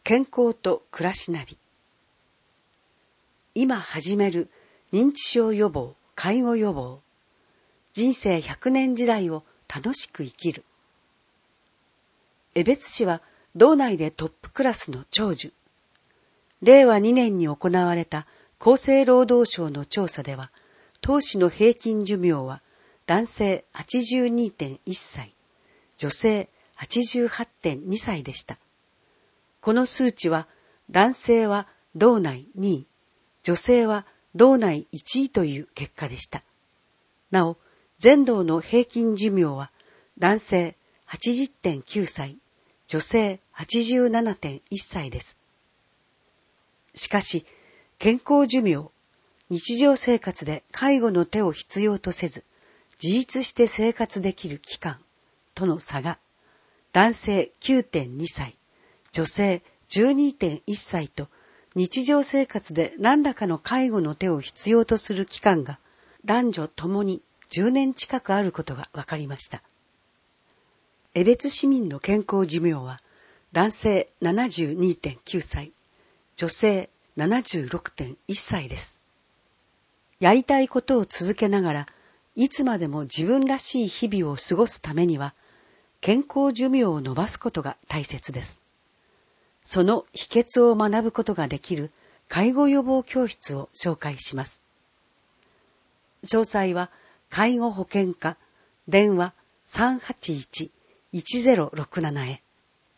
健康と暮らしナビ。今始める認知症予防、介護予防。人生100年時代を楽しく生きる。江別市は道内でトップクラスの長寿。令和2年に行われた厚生労働省の調査では、当市の平均寿命は男性 82.1 歳、女性 88.2 歳でした。この数値は男性は道内2位、女性は道内1位という結果でした。なお、全道の平均寿命は男性 80.9 歳、女性 87.1 歳です。しかし、健康寿命、日常生活で介護の手を必要とせず、自立して生活できる期間との差が、男性 9.2 歳、女性 12.1 歳と日常生活で何らかの介護の手を必要とする期間が男女ともに10年近くあることが分かりました。江別市民の健康寿命は男性 72.9 歳、女性 76.1 歳です。やりたいことを続けながらいつまでも自分らしい日々を過ごすためには健康寿命を延ばすことが大切です。その秘訣を学ぶことができる介護予防教室を紹介します。詳細は介護保険課電話 381-1067 へ。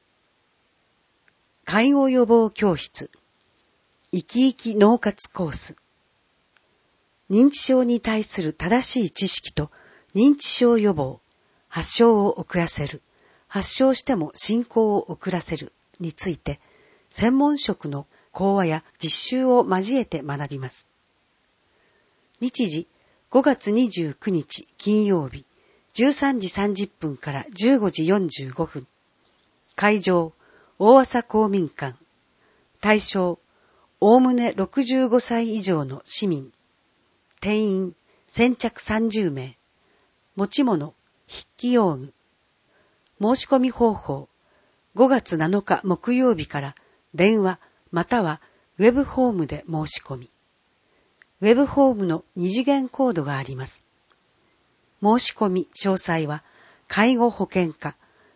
介護予防教室生き生き脳活コース。認知症に対する正しい知識と認知症予防、発症を遅らせる、発症しても進行を遅らせるについて、専門職の講話や実習を交えて学びます。日時5月29日金曜日、13時30分から15時45分。会場、大麻公民館。対象、おおむね65歳以上の市民。定員、先着30名。持ち物、筆記用具。申し込み方法、5月7日木曜日から電話またはウェブフォームで申し込み。ウェブフォームの2次元コードがあります。申し込み詳細は介護保険課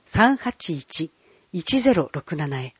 381-1067 へ。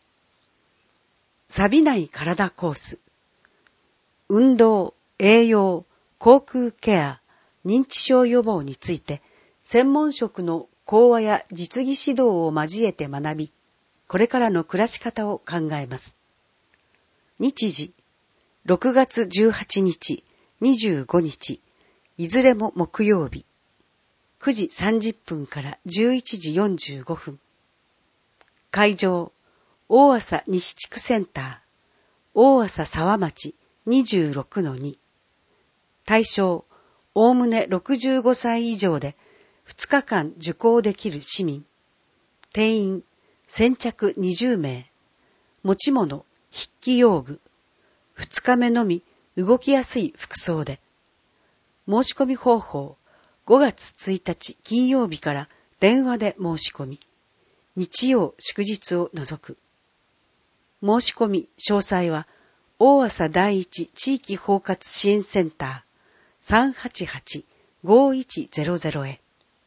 錆びない体コース。運動、栄養、口腔ケア、認知症予防について専門職の講話や実技指導を交えて学び、これからの暮らし方を考えます。日時、6月18日、25日、いずれも木曜日、9時30分から11時45分。会場、大麻西地区センター、大麻沢町 26-2。対象、おおむね65歳以上で2日間受講できる市民。定員、先着20名。持ち物、筆記用具。2日目のみ動きやすい服装で。申し込み方法、5月1日金曜日から電話で申し込み。日曜祝日を除く。申し込み詳細は大麻第一地域包括支援センター 388-5100 へ。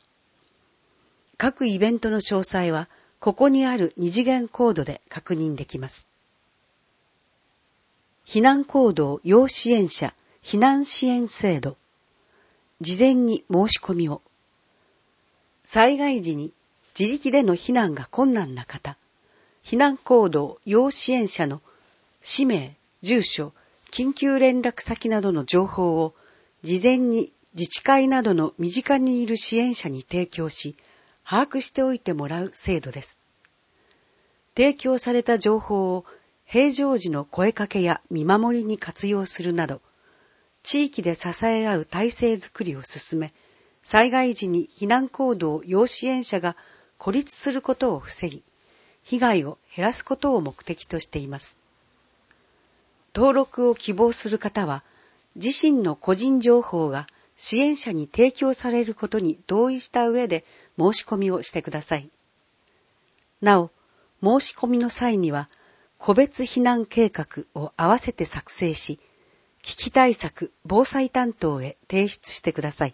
各イベントの詳細はここにある2次元コードで確認できます。避難行動要支援者避難支援制度。事前に申し込みを。災害時に自力での避難が困難な方、避難行動要支援者の氏名、住所、緊急連絡先などの情報を事前に自治会などの身近にいる支援者に提供し、把握しておいてもらう制度です。提供された情報を平常時の声かけや見守りに活用するなど、地域で支え合う体制づくりを進め、災害時に避難行動要支援者が孤立することを防ぎ、被害を減らすことを目的としています。登録を希望する方は、自身の個人情報が支援者に提供されることに同意した上で申し込みをしてください。なお、申し込みの際には、 個別避難計画を合わせて作成し、危機対策防災担当へ提出してください。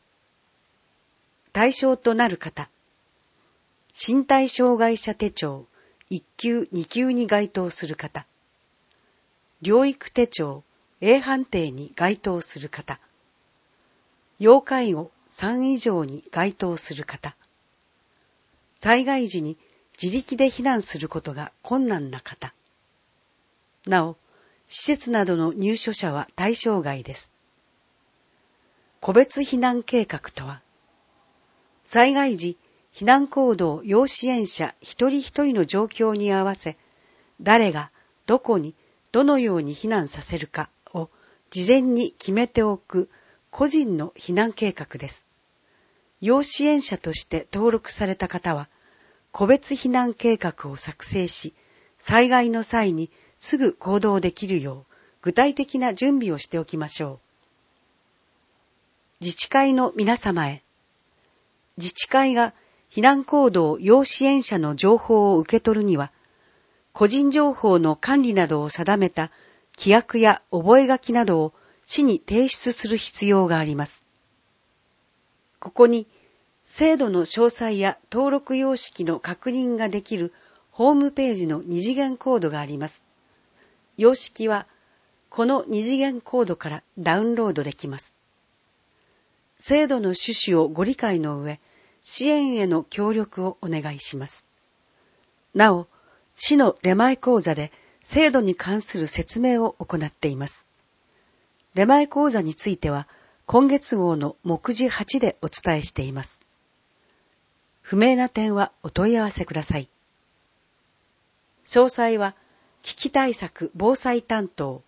対象となる方、身体障害者手帳1級2級に該当する方、療育手帳 A 判定に該当する方、要介護3以上に該当する方、災害時に自力で避難することが困難な方。なお、施設などの入所者は対象外です。個別避難計画とは、災害時、避難行動要支援者一人一人の状況に合わせ、誰がどこにどのように避難させるかを事前に決めておく個人の避難計画です。要支援者として登録された方は、個別避難計画を作成し、災害の際にすぐ行動できるよう具体的な準備をしておきましょう。自治会の皆様へ、自治会が避難行動要支援者の情報を受け取るには、個人情報の管理などを定めた規約や覚書などを市に提出する必要があります。ここに、制度の詳細や登録様式の確認ができるホームページの二次元コードがあります。様式は、この二次元コードからダウンロードできます。制度の趣旨をご理解の上、支援への協力をお願いします。なお、市の出前講座で制度に関する説明を行っています。出前講座については、今月号の目次8でお伝えしています。不明な点はお問い合わせください。詳細は、危機対策防災担当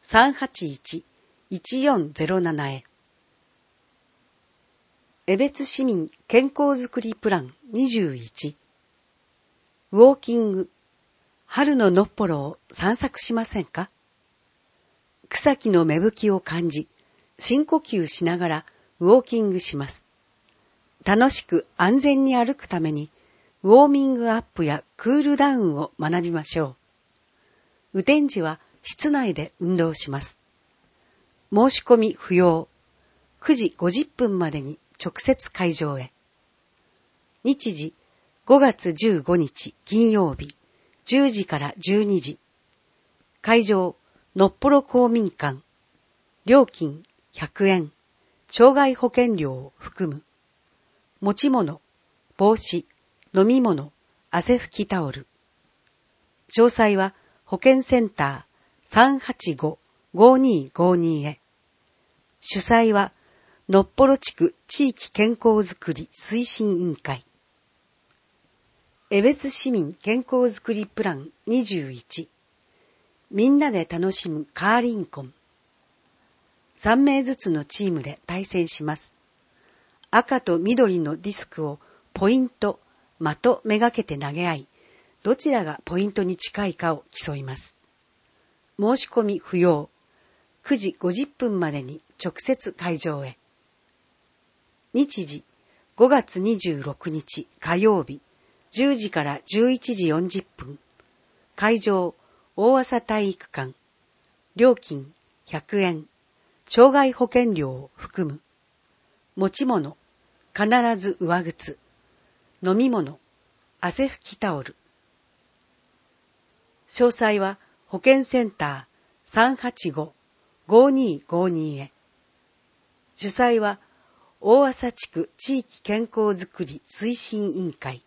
381-1407 へ。江別市民健康づくりプラン21。ウォーキング、春ののっぽろを散策しませんか？草木の芽吹きを感じ、深呼吸しながらウォーキングします。楽しく安全に歩くために、ウォーミングアップやクールダウンを学びましょう。雨天時は室内で運動します。申し込み不要。9時50分までに直接会場へ。日時5月15日金曜日10時から12時。会場のっぽろ公民館。料金100円。障害保険料を含む。持ち物、帽子、飲み物、汗拭きタオル。詳細は保健センター 385-5252 へ。主催はのっぽろ地区地域健康づくり推進委員会。江別市民健康づくりプラン21。みんなで楽しむカーリンコン。3名ずつのチームで対戦します。赤と緑のディスクをポイント、的めがけて投げ合い、どちらがポイントに近いかを競います。申し込み不要。9時50分までに直接会場へ。日時5月26日火曜日10時から11時40分。会場大麻体育館。料金100円。障害保険料を含む。持ち物、必ず上靴。飲み物、汗拭きタオル。詳細は保健センター 385-5252 へ。主催は大麻地区地域健康づくり推進委員会。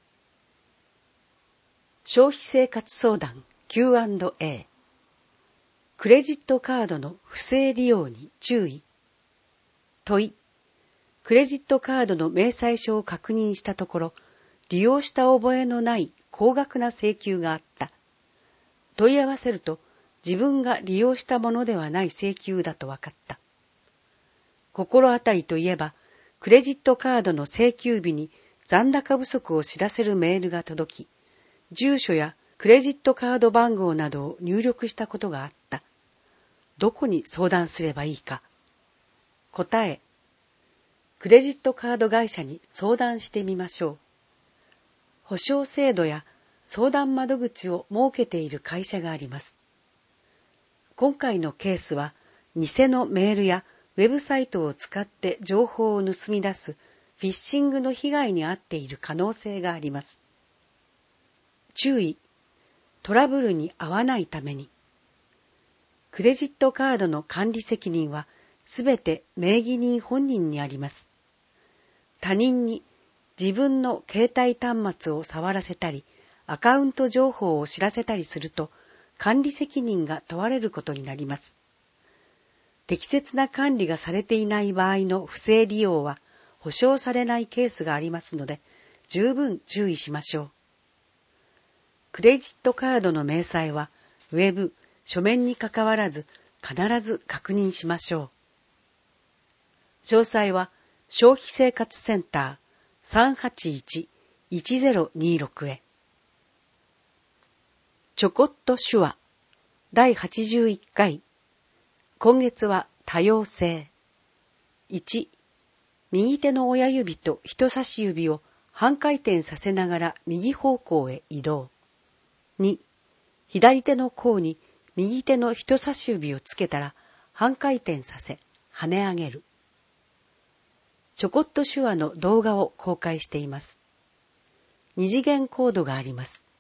消費生活相談 Q&A。クレジットカードの不正利用に注意。問い。クレジットカードの明細書を確認したところ、利用した覚えのない高額な請求があった。問い合わせると、自分が利用したものではない請求だと分かった。心当たりといえば、クレジットカードの請求日に残高不足を知らせるメールが届き、住所やクレジットカード番号などを入力したことがあった。どこに相談すればいいか。答え。クレジットカード会社に相談してみましょう。保証制度や相談窓口を設けている会社があります。今回のケースは、偽のメールやウェブサイトを使って情報を盗み出すフィッシングの被害に遭っている可能性があります。注意、トラブルに遭わないために。クレジットカードの管理責任はすべて名義人本人にあります。他人に自分の携帯端末を触らせたり、アカウント情報を知らせたりすると、管理責任が問われることになります。適切な管理がされていない場合の不正利用は保証されないケースがありますので、十分注意しましょう。クレジットカードの明細は、ウェブ、書面にかかわらず必ず確認しましょう。詳細は、消費生活センター 381-1026 へ。ちょこっと手話第81回。今月は多様性。1、右手の親指と人差し指を半回転させながら右方向へ移動。2、左手の甲に右手の人差し指をつけたら半回転させ跳ね上げる。ちょこっと手話の動画を公開しています。2次元コードがあります。